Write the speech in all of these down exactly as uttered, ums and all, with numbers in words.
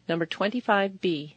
number twenty-five B.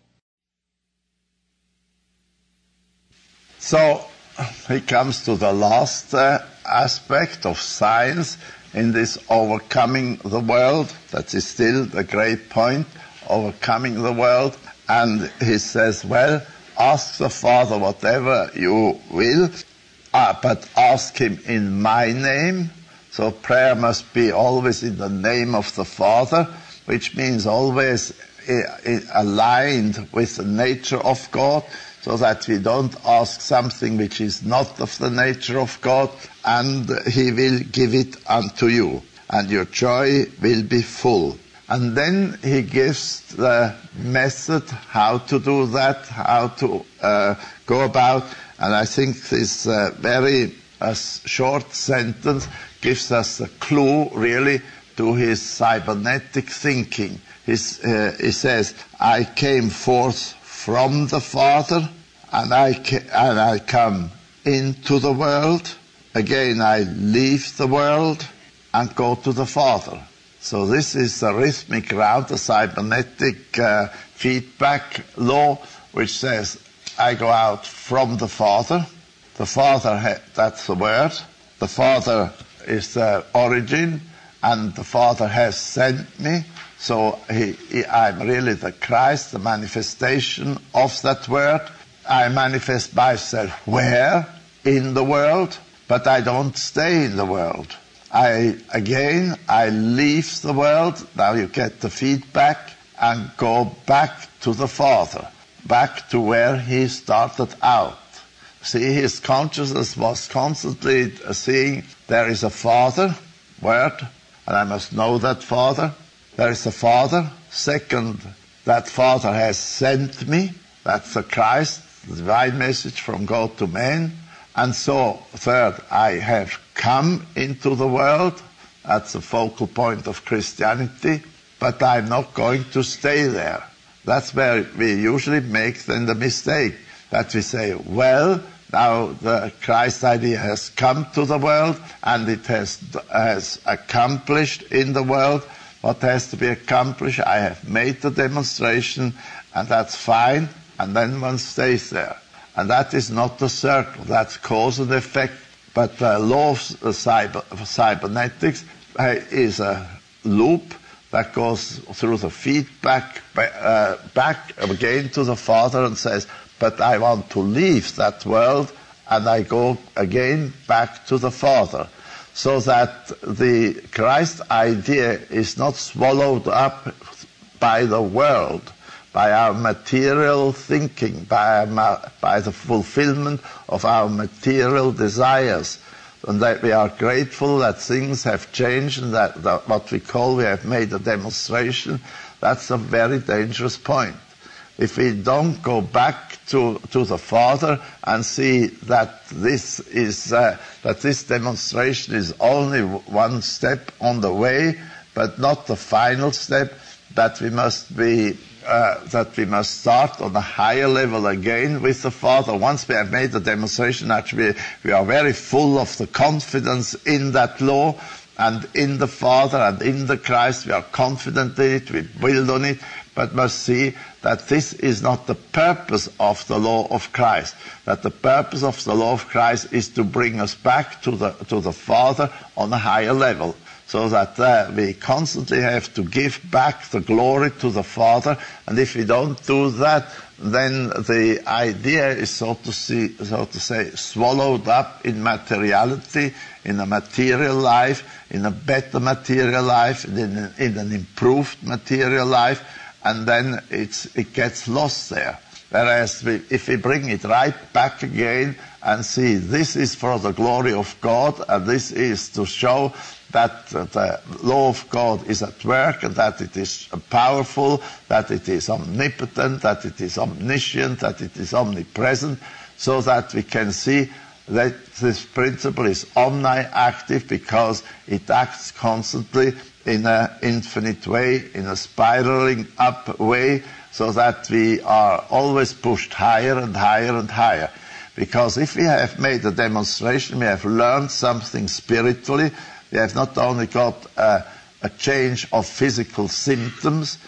So he comes to the last uh, aspect of science in this overcoming the world. That is still the great point, overcoming the world. And he says, well, ask the Father whatever you will, uh, but ask him in my name. So prayer must be always in the name of the Father, which means always uh, aligned with the nature of God, so that we don't ask something which is not of the nature of God, and he will give it unto you, and your joy will be full. And then he gives the method how to do that, how to uh, go about. And I think this uh, very uh, short sentence gives us a clue, really, to his cybernetic thinking. His, uh, he says, I came forth from the Father, and I, ca- and I come into the world. Again, I leave the world and go to the Father. So this is the rhythmic round, the cybernetic uh, feedback law, which says, I go out from the Father. The Father, ha- that's the word. The Father is the origin, and the Father has sent me. So he, he, I'm really the Christ, the manifestation of that word. I manifest myself where? In the world, but I don't stay in the world. I, again, I leave the world, now you get the feedback, and go back to the Father, back to where he started out. See, his consciousness was constantly seeing there is a Father, word, and I must know that Father. There is a Father. Second, that Father has sent me. That's the Christ, the divine message from God to man. And so, third, I have come into the world. That's the focal point of Christianity. But I'm not going to stay there. That's where we usually make then the mistake. That we say, well, now the Christ idea has come to the world and it has, has accomplished in the world what has to be accomplished. I have made the demonstration and that's fine. And then one stays there. And that is not the circle. That's cause and effect. But the law of cyber, cybernetics is a loop that goes through the feedback uh, back again to the Father and says, but I want to leave that world and I go again back to the Father. So that the Christ idea is not swallowed up by the world, by our material thinking, by, our, by the fulfillment of our material desires. And that we are grateful that things have changed and that, that what we call we have made a demonstration. That's a very dangerous point. If we don't go back to, to the Father and see that this is uh, that this demonstration is only one step on the way, but not the final step, that we must be uh, that we must start on a higher level again with the Father. Once we have made the demonstration, actually we are very full of the confidence in that law and in the Father and in the Christ. We are confident in it, we build on it, but must see that this is not the purpose of the law of Christ. That the purpose of the law of Christ is to bring us back to the to the Father on a higher level, so that uh, we constantly have to give back the glory to the Father. And if we don't do that, then the idea is, so to see, so to say, swallowed up in materiality, in a material life, in a better material life, in, in an improved material life. And then it's, it gets lost there. Whereas we, if we bring it right back again and see this is for the glory of God, and this is to show that the law of God is at work, and that it is powerful, that it is omnipotent, that it is omniscient, that it is omnipresent, so that we can see that this principle is omni-active because it acts constantly in an infinite way, in a spiraling up way, so that we are always pushed higher and higher and higher. Because if we have made a demonstration, we have learned something spiritually, we have not only got a, a change of physical symptoms,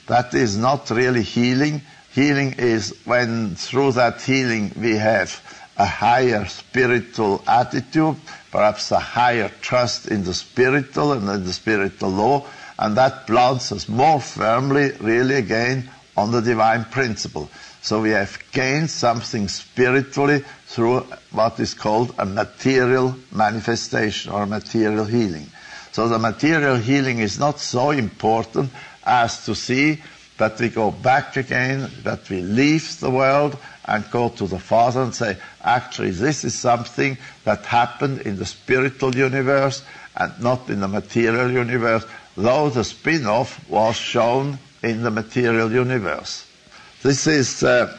that is not really healing. Healing is when through that healing we have a higher spiritual attitude, perhaps a higher trust in the spiritual and in the spiritual law, and that plants us more firmly, really again, on the divine principle. So we have gained something spiritually through what is called a material manifestation or material healing. So the material healing is not so important as to see that we go back again, that we leave the world and go to the Father and say, actually, this is something that happened in the spiritual universe and not in the material universe, though the spin-off was shown in the material universe. This is uh,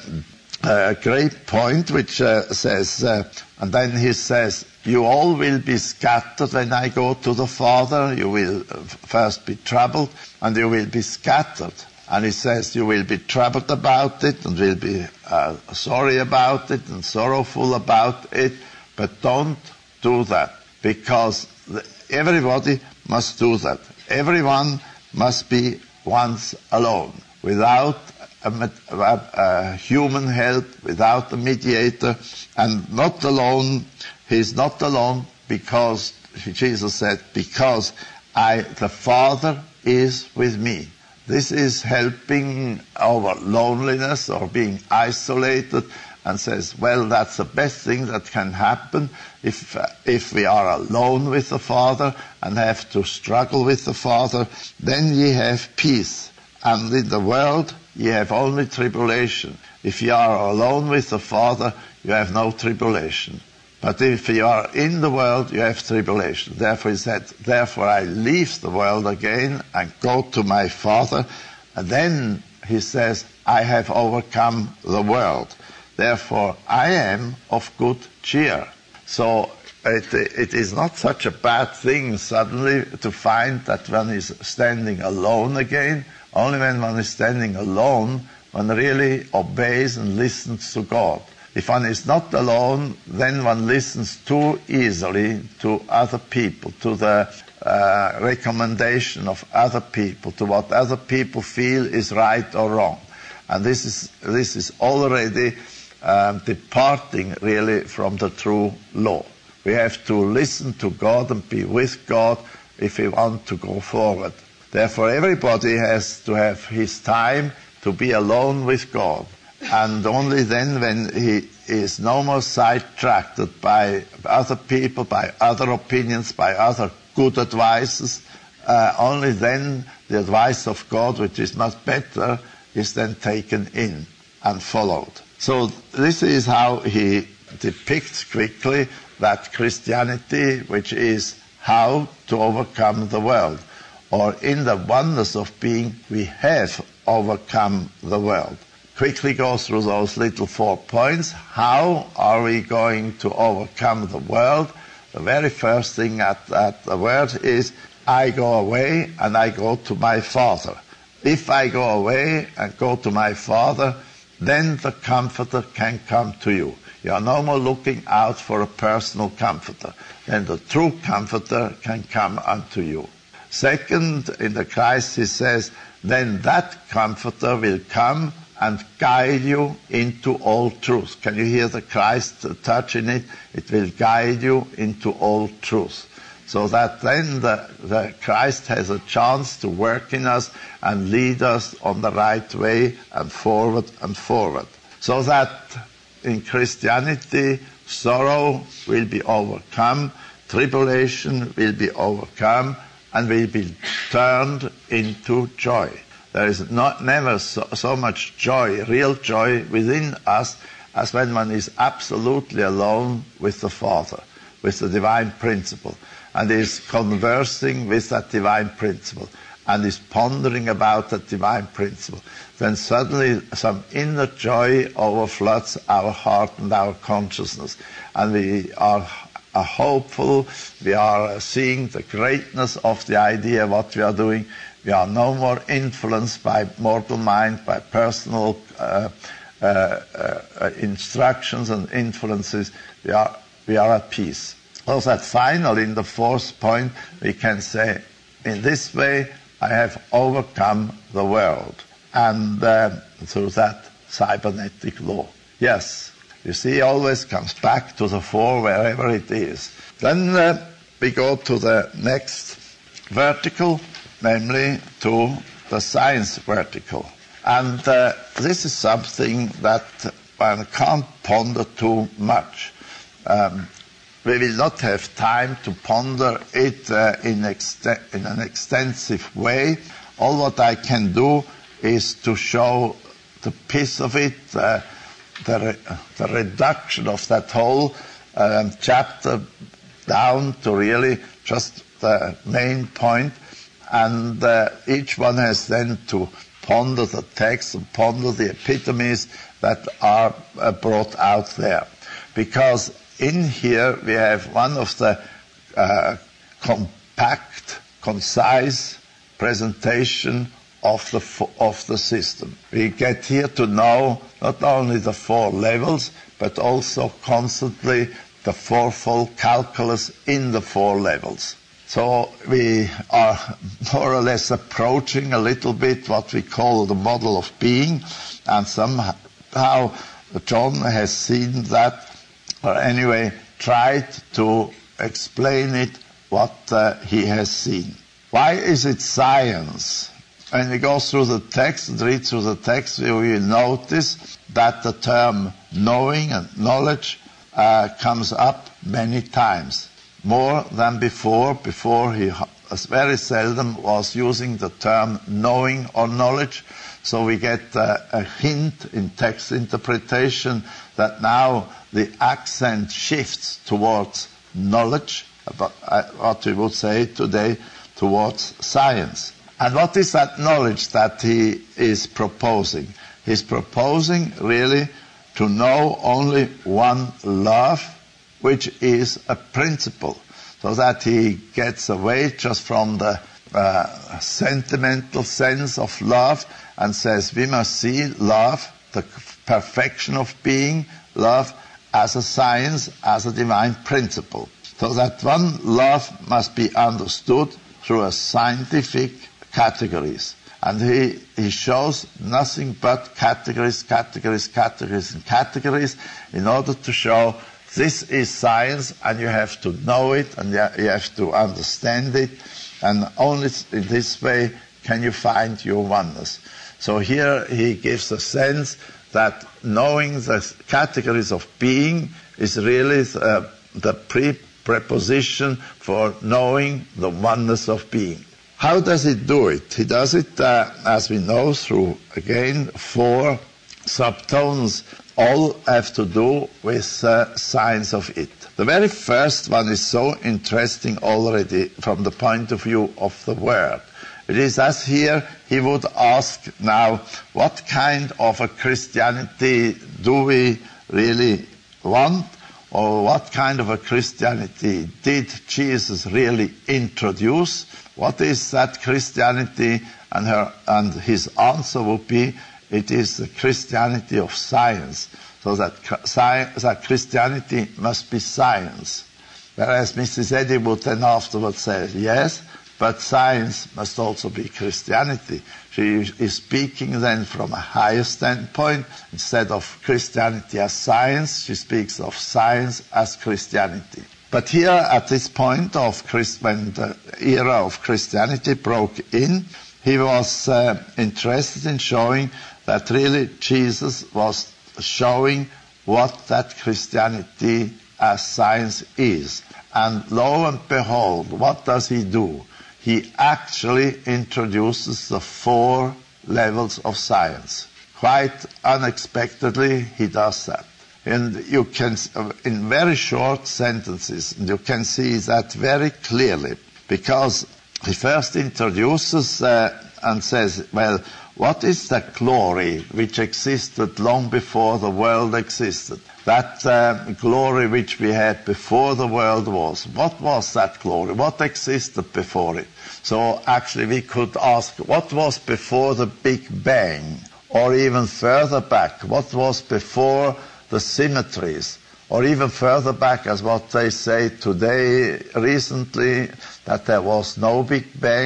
a great point which uh, says, uh, and then he says, you all will be scattered when I go to the Father. You will first be troubled and you will be scattered. And he says you will be troubled about it and will be uh, sorry about it and sorrowful about it. But don't do that, because the, everybody must do that. Everyone must be once alone, without a, a, a human help, without a mediator, and not alone. He's not alone because, Jesus said, because I, the Father is with me. This is helping our loneliness or being isolated, and says, well, that's the best thing that can happen if uh, if we are alone with the Father and have to struggle with the Father. Then ye have peace, and in the world ye have only tribulation. If you are alone with the Father, you have no tribulation. But if you are in the world, you have tribulation. Therefore he said, therefore I leave the world again and go to my Father. And then he says, I have overcome the world. Therefore I am of good cheer. So it, it is not such a bad thing suddenly to find that one is standing alone again. Only when one is standing alone, one really obeys and listens to God. If one is not alone, then one listens too easily to other people, to the uh, recommendation of other people, to what other people feel is right or wrong. And this is, this is already um, departing really from the true law. We have to listen to God and be with God if we want to go forward. Therefore, everybody has to have his time to be alone with God. And only then, when he is no more sidetracked by other people, by other opinions, by other good advices, uh, only then the advice of God, which is much better, is then taken in and followed. So this is how he depicts quickly that Christianity, which is how to overcome the world. Or in the oneness of being, we have overcome the world. Quickly go through those little four points. How are we going to overcome the world? The very first thing at, at the word is, I go away and I go to my Father. If I go away and go to my Father, then the Comforter can come to you. You are no more looking out for a personal Comforter. Then the true Comforter can come unto you. Second, in the Christ he says, then that Comforter will come and guide you into all truth. Can you hear the Christ touch in it? It will guide you into all truth. So that then the, the Christ has a chance to work in us and lead us on the right way and forward and forward. So that in Christianity, sorrow will be overcome, tribulation will be overcome, and will be turned into joy. There is not never so, so much joy, real joy within us, as when one is absolutely alone with the Father, with the divine principle, and is conversing with that divine principle, and is pondering about that divine principle. Then suddenly some inner joy overfloods our heart and our consciousness, and we are are hopeful, we are seeing the greatness of the idea of what we are doing. We are no more influenced by mortal mind, by personal uh, uh, uh, instructions and influences. We are, we are at peace. So that finally, in the fourth point, we can say, in this way, I have overcome the world. and uh, through that cybernetic law. Yes, you see, always comes back to the four wherever it is. Then uh, we go to the next vertical, namely to the science vertical. And uh, this is something that one can't ponder too much. Um, we will not have time to ponder it uh, in, ext- in an extensive way. All what I can do is to show the piece of it, uh, the, re- the reduction of that whole um, chapter down to really just the main point, and uh, each one has then to ponder the text and ponder the epitomes that are uh, brought out there. Because in here we have one of the uh, compact, concise presentation of the fo- of the system. We get here to know not only the four levels, but also constantly the fourfold calculus in the four levels. So we are more or less approaching a little bit what we call the model of being, and somehow John has seen that, or anyway tried to explain it what uh, he has seen. Why is it science? When we go through the text and read through the text, we will notice that the term knowing and knowledge uh, comes up many times. More than before. Before he very seldom was using the term knowing or knowledge. So we get uh, a hint in text interpretation that now the accent shifts towards knowledge, about, uh, what we would say today, towards science. And what is that knowledge that he is proposing? He's proposing really to know only one love, which is a principle, so that he gets away just from the uh, sentimental sense of love and says we must see love, the perfection of being, love as a science, as a divine principle. So that one love must be understood through a scientific categories. And he, he shows nothing but categories, categories, categories, and categories in order to show this is science, and you have to know it, and you have to understand it, and only in this way can you find your oneness. So here he gives a sense that knowing the categories of being is really the, the pre-preposition for knowing the oneness of being. How does he do it? He does it, uh, as we know, through, again, four subtones. All have to do with uh, science of it. The very first one is so interesting already from the point of view of the word. It is as here he would ask now, what kind of a Christianity do we really want? Or what kind of a Christianity did Jesus really introduce? What is that Christianity? And, her, and his answer would be, it is the Christianity of science. So that, science, that Christianity must be science. Whereas Missus Eddy would then afterwards say, yes, but science must also be Christianity. She is speaking then from a higher standpoint. Instead of Christianity as science, she speaks of science as Christianity. But here at this point of Christ, when the era of Christianity broke in, he was uh, interested in showing that really Jesus was showing what that Christianity as science is. And lo and behold, what does he do? He actually introduces the four levels of science. Quite unexpectedly, he does that. And you can, in very short sentences, you can see that very clearly, because he first introduces uh, and says, well, what is the glory which existed long before the world existed? That uh, glory which we had before the world was. What was that glory? What existed before it? So actually we could ask, what was before the Big Bang? Or even further back, what was before the symmetries? Or even further back, as what they say today recently, that there was no Big Bang,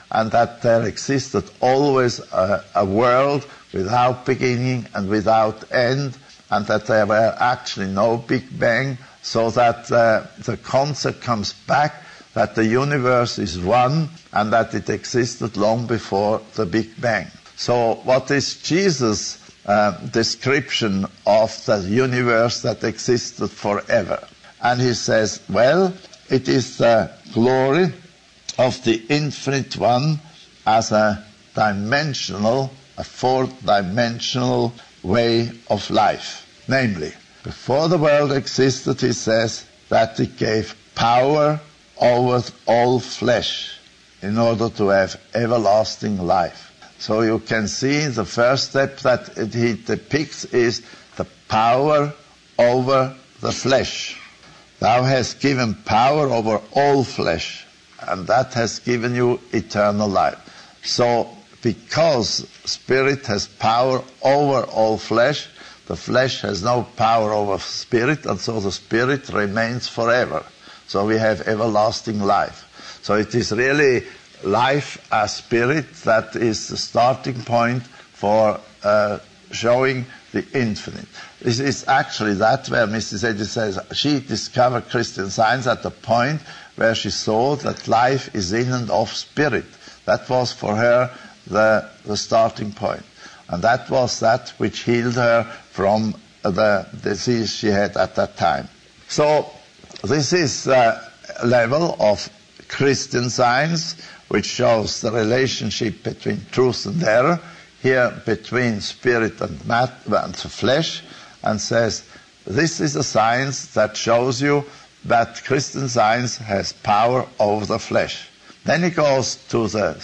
and that there existed always a, a world without beginning and without end, and that there were actually no Big Bang, so that uh, the concept comes back that the universe is one and that it existed long before the Big Bang. So what is Jesus' uh, description of the universe that existed forever? And he says, well, it is the glory of the Infinite One as a dimensional, a four-dimensional way of life. Namely, before the world existed, he says, that it gave power over all flesh in order to have everlasting life. So you can see the first step that he depicts is the power over the flesh. Thou hast given power over all flesh, and that has given you eternal life. So, because Spirit has power over all flesh, the flesh has no power over Spirit, and so the Spirit remains forever. So we have everlasting life. So it is really life as Spirit that is the starting point for uh, showing the infinite. This is actually that where Missus Eddy says she discovered Christian Science at the point where she saw that life is in and of Spirit. That was for her the, the starting point. And that was that which healed her from the disease she had at that time. So this is the level of Christian Science, which shows the relationship between truth and error, here between spirit and matter and flesh, and says this is a science that shows you that Christian Science has power over the flesh. Then he goes to the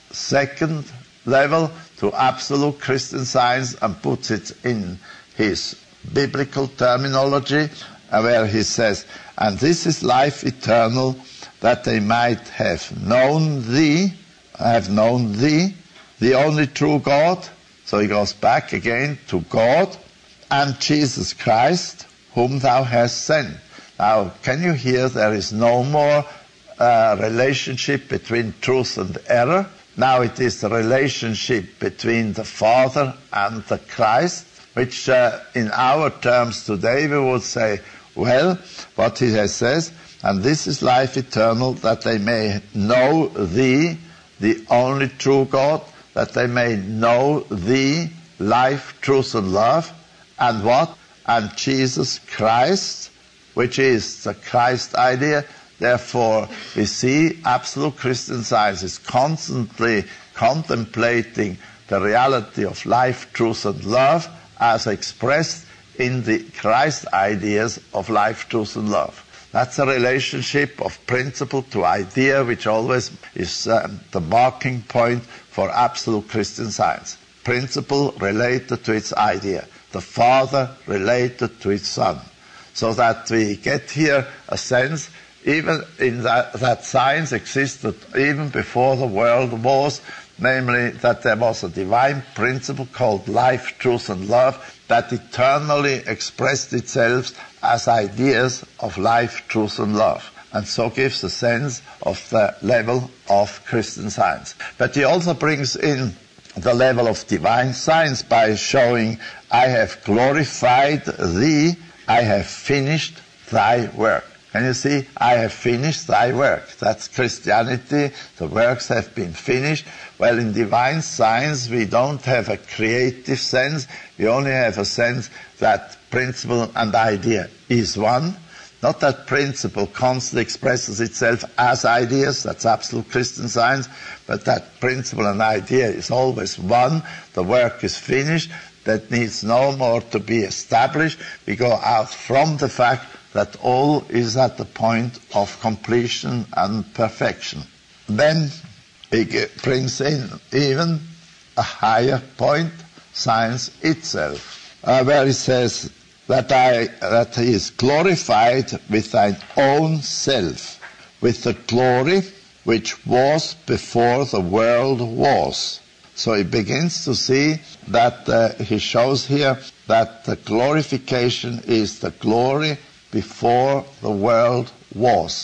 second level, to absolute Christian Science, and puts it in his biblical terminology, where he says, and this is life eternal, that they might have known thee, have known thee, the only true God. So he goes back again to God, and Jesus Christ, whom thou hast sent. Now, can you hear there is no more uh, relationship between truth and error? Now it is the relationship between the Father and the Christ, which uh, in our terms today we would say, well, what he has says, and this is life eternal, that they may know thee, the only true God, that they may know thee, life, truth, and love, and what? And Jesus Christ, which is the Christ idea. Therefore, we see absolute Christian Science is constantly contemplating the reality of life, truth, and love as expressed in the Christ ideas of life, truth, and love. That's a relationship of principle to idea, which always is um, the marking point for absolute Christian Science. Principle related to its idea. The Father related to its Son. So that we get here a sense, even in that, that science existed even before the world was, namely that there was a divine principle called life, truth, and love that eternally expressed itself as ideas of life, truth, and love, and so gives a sense of the level of Christian Science. But he also brings in the level of divine science by showing, I have glorified thee, I have finished thy work. Can you see? I have finished thy work. That's Christianity. The works have been finished. Well, in divine science, we don't have a creative sense. We only have a sense that principle and idea is one. Not that principle constantly expresses itself as ideas. That's absolute Christian Science. But that principle and idea is always one. The work is finished. That needs no more to be established. We go out from the fact that all is at the point of completion and perfection. Then he brings in even a higher point, science itself, uh, where he says that, I, that he is glorified with thine own self, with the glory which was before the world was. So he begins to see that uh, he shows here that the glorification is the glory before the world was.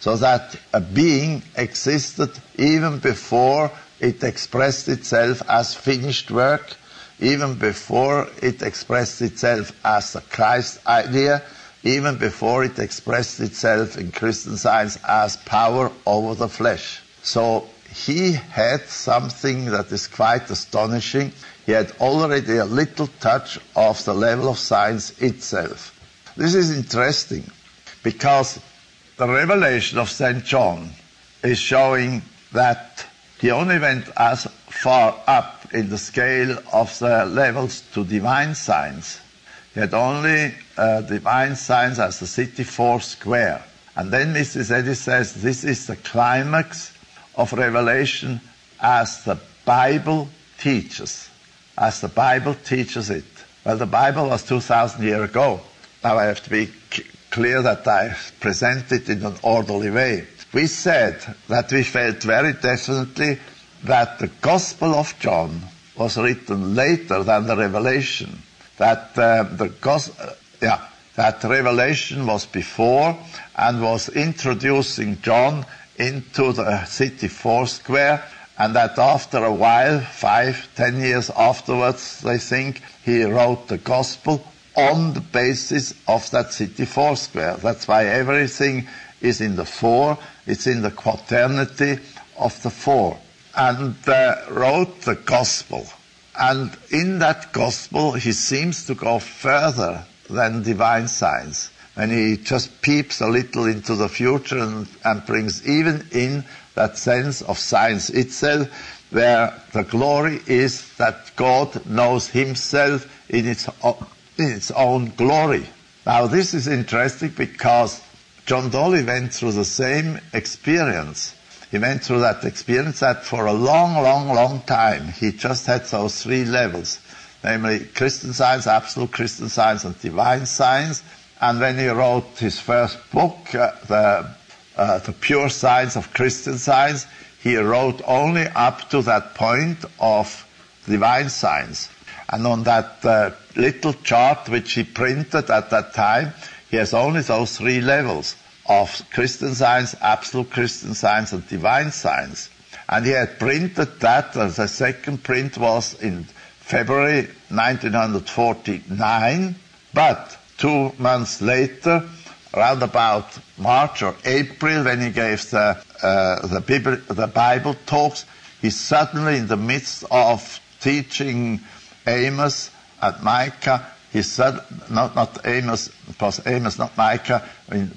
so that a being existed even before it expressed itself as finished work, even before it expressed itself as the Christ idea, even before it expressed itself in Christian Science as power over the flesh. So he had something that is quite astonishing. He had already a little touch of the level of science itself. This is interesting because the revelation of Saint John is showing that he only went as far up in the scale of the levels to divine science. He had only uh, divine science as the city four square. And then Missus Eddy says this is the climax of revelation as the Bible teaches. As the Bible teaches it. Well, the Bible was two thousand years ago. Now I have to be c- clear that I present it in an orderly way. We said that we felt very definitely that the Gospel of John was written later than the Revelation. That uh, the gos- uh, yeah, that Revelation was before and was introducing John into the city four square, and that after a while, five, ten years afterwards, they think, he wrote the Gospel on the basis of that city four square. That's why everything is in the four. It's in the quaternity of the four. And uh, wrote the Gospel. And in that Gospel, he seems to go further than divine science. And he just peeps a little into the future and, and brings even in that sense of science itself, where the glory is that God knows himself in its, in its own glory. Now this is interesting because John Dolly went through the same experience. He went through that experience that for a long, long, long time he just had those three levels, namely Christian Science, absolute Christian Science, and divine science. And when he wrote his first book, uh, the, uh, the Pure Science of Christian Science, he wrote only up to that point of divine science. And on that uh, little chart which he printed at that time, he has only those three levels of Christian Science, absolute Christian Science, and divine science. And he had printed that, uh, the second print was in February nineteen forty-nine, but two months later, around about March or April, when he gave the, uh, the, Bible, the Bible talks, he suddenly, in the midst of teaching Amos and Micah, he said, not, not Amos, it was Amos, not Micah, in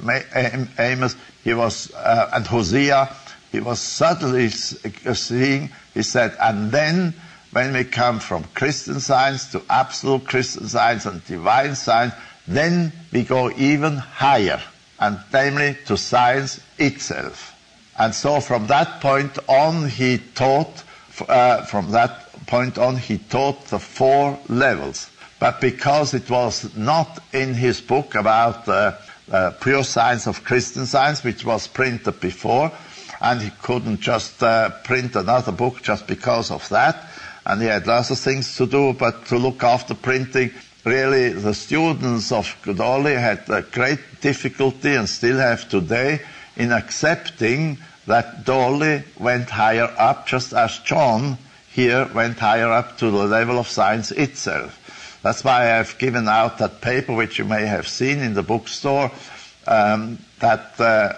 Amos, he was, uh, and Hosea, he was suddenly seeing, he said, and then when we come from Christian Science to absolute Christian Science and divine science, then we go even higher, and namely to science itself. And so from that point on, he taught, uh, from that point on, he taught the four levels. But because it was not in his book about the uh, uh, Pure Science of Christian Science, which was printed before, and he couldn't just uh, print another book just because of that, and he had lots of things to do, but to look after printing, really the students of Dolly had a great difficulty, and still have today, in accepting that Dolly went higher up, just as John here went higher up to the level of science itself. That's why I've given out that paper, which you may have seen in the bookstore, um, that uh,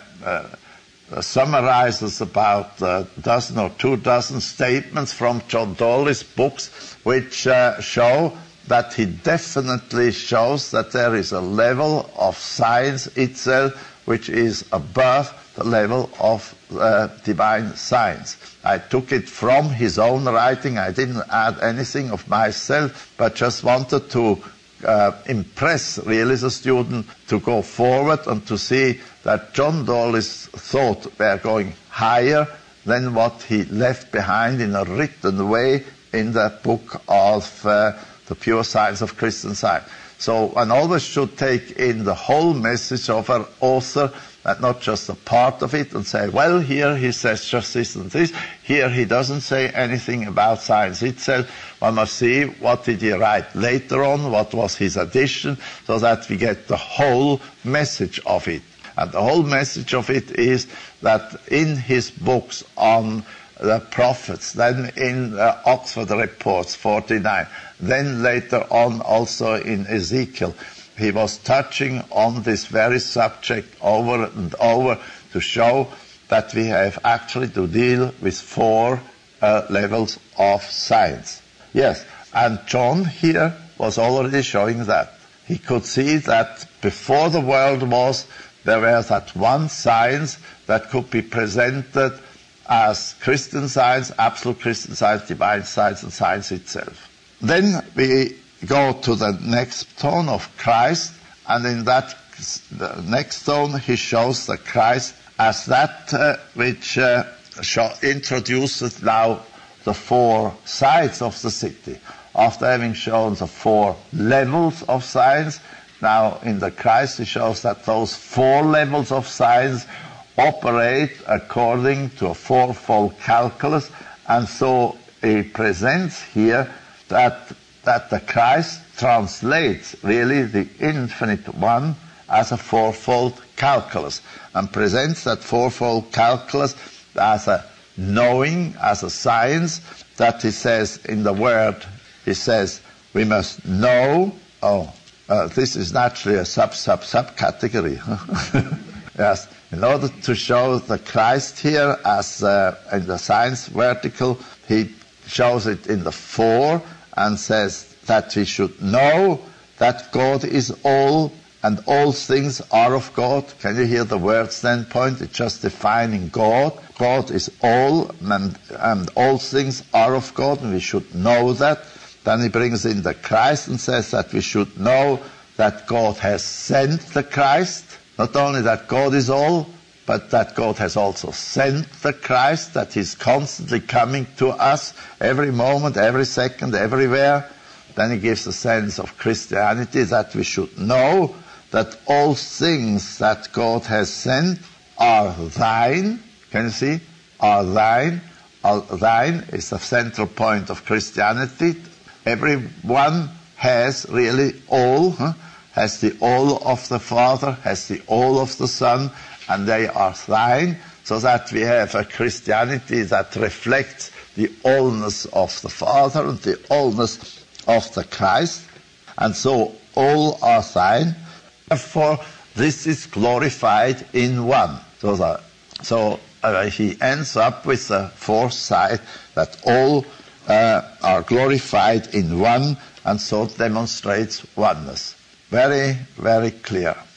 uh, summarizes about a dozen or two dozen statements from John Dolly's books, which uh, show that he definitely shows that there is a level of science itself which is above the level of uh, divine science. I took it from his own writing. I didn't add anything of myself, but just wanted to uh, impress really the student to go forward and to see that John Dolly's thought were going higher than what he left behind in a written way in the book of uh, The Pure Science of Christian Science. So one always should take in the whole message of an author, and not just a part of it, and say, well, here he says just this and this, here he doesn't say anything about science itself. One must see what did he write later on, what was his addition, so that we get the whole message of it. And the whole message of it is that in his books on the prophets, then in uh, Oxford Reports forty-nine, then later on also in Ezekiel, he was touching on this very subject over and over to show that we have actually to deal with four uh, levels of science. Yes, and John here was already showing that. He could see that before the world was, there was that one science that could be presented as Christian science, absolute Christian science, divine science, and science itself. Then we go to the next tone of Christ, and in that the next tone he shows the Christ as that uh, which uh, show, introduces now the four sides of the city. After having shown the four levels of science, now in the Christ he shows that those four levels of science operate according to a fourfold calculus, and so he presents here that that the Christ translates really the infinite one as a fourfold calculus, and presents that fourfold calculus as a knowing, as a science, that he says in the word, he says, we must know, oh, uh, this is naturally a sub, sub, sub category. Yes, in order to show the Christ here as uh, in the science vertical, he shows it in the four and says that we should know that God is all and all things are of God. Can you hear the word standpoint? It's just defining God. God is all and, and all things are of God, and we should know that. Then he brings in the Christ and says that we should know that God has sent the Christ. Not only that God is all, but that God has also sent the Christ, that he's constantly coming to us every moment, every second, everywhere. Then he gives a sense of Christianity, that we should know that all things that God has sent are thine. Can you see? Are thine. Are thine is the central point of Christianity. Everyone has really all, huh? has the all of the Father, has the all of the Son, and they are thine, so that we have a Christianity that reflects the allness of the Father and the allness of the Christ, and so all are thine. Therefore, this is glorified in one. So, that, so uh, he ends up with the fourth side, that all uh, are glorified in one, and so demonstrates oneness. Very, very clear.